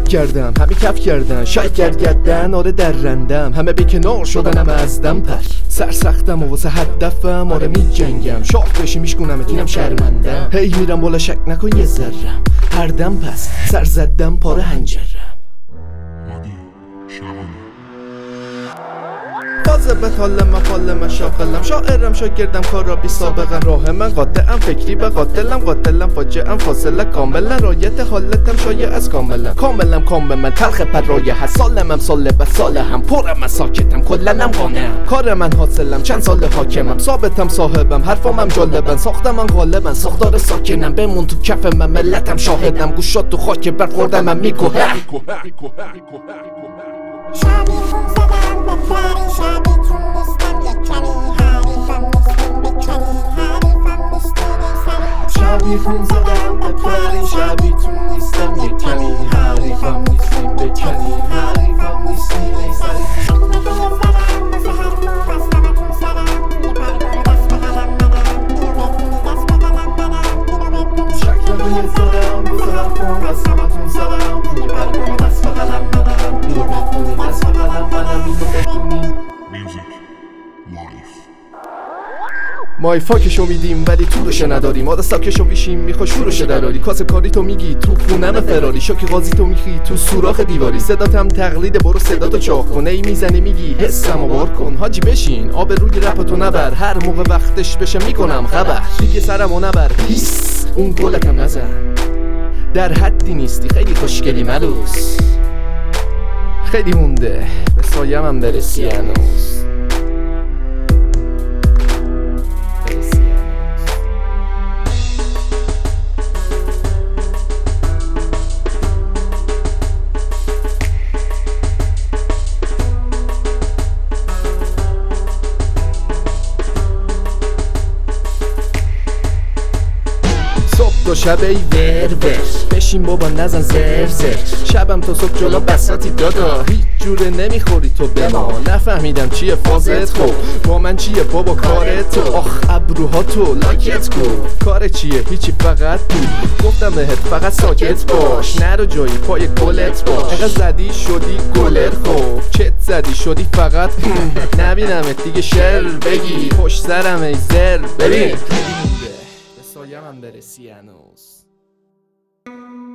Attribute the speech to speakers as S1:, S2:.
S1: کردم همه کف کردن شاید گردن آره درندم همه بی کنار شدنم از دم پر سرسختم و واسه هدفم آره می جنگم شاخ بشی میشکنم اتینم شرمندم هی میرم بالا شک نکن یه ذرم هر دم پس سر زدم پاره هنجرم فاضبت حالم شاغلم شاعرم شاگردم کار را بی سابقم راه من قاطعم فکری به قاتلم فاجعم فاصله کاملا رایت حالتم شایع از کاملم کام من تلخ پرایه هست سالمم ساله و ساله هم پرم من ساکتم کلنم قانعم کار من حاصلم چند سال حاکمم ثابتم صاحبم حرفامم جالبن ساختم من غالبن ساختار ساکنم بمون تو کف من ملتم شاهدم گوشات تو خاک بر خوردم میکوه
S2: شبیه خون زدم به پری شبیتون نیستم یک کمی حریفم نیستیم بکنی حریفم نیستیم ای سری شک نبیه زدم بزرم کن از همتون زدم یه برگم دست بغلم منم اینو بکنی دست بغلم منم اینو بکنی
S1: مایفاکشو میدیم ولی طولشو نداریم آده ساکشو بیشیم میخوا شورشو دراری کاسب کاری تو میگی تو خونم فراری شاکی قاضی تو میخی تو سوراخ دیواری صداتم تقلید برو صداتو چاق کن ای میزنی میگی حسمو بار کن حاجی بشین آب روی رپتو نبر هر موقع وقتش بشه میکنم خبر دیگه سرمو نبر هیس اون گلکم نزن در حدی نیستی خیلی خوشگلی ملوس خیلی مونده به سایه‌ام برسی هنوز تو شب ای ور بشین بابا نزن زر شبم تا صبح جلو بساتی دادا هیچ جوره نمیخوری تو به ما نفهمیدم چیه فازت خب با من چیه بابا کار تو آخ ابروها تو لاکت کو کار چیه هیچی فقط تو گفتم بهت فقط ساکت باش نرو جایی پای گلت باش اگه زدی شدی گلر خوب چت زدی شدی فقط نبینمت دیگه شر بگی پشت سرم ای زر ببین سایه‌ام برسی هنوز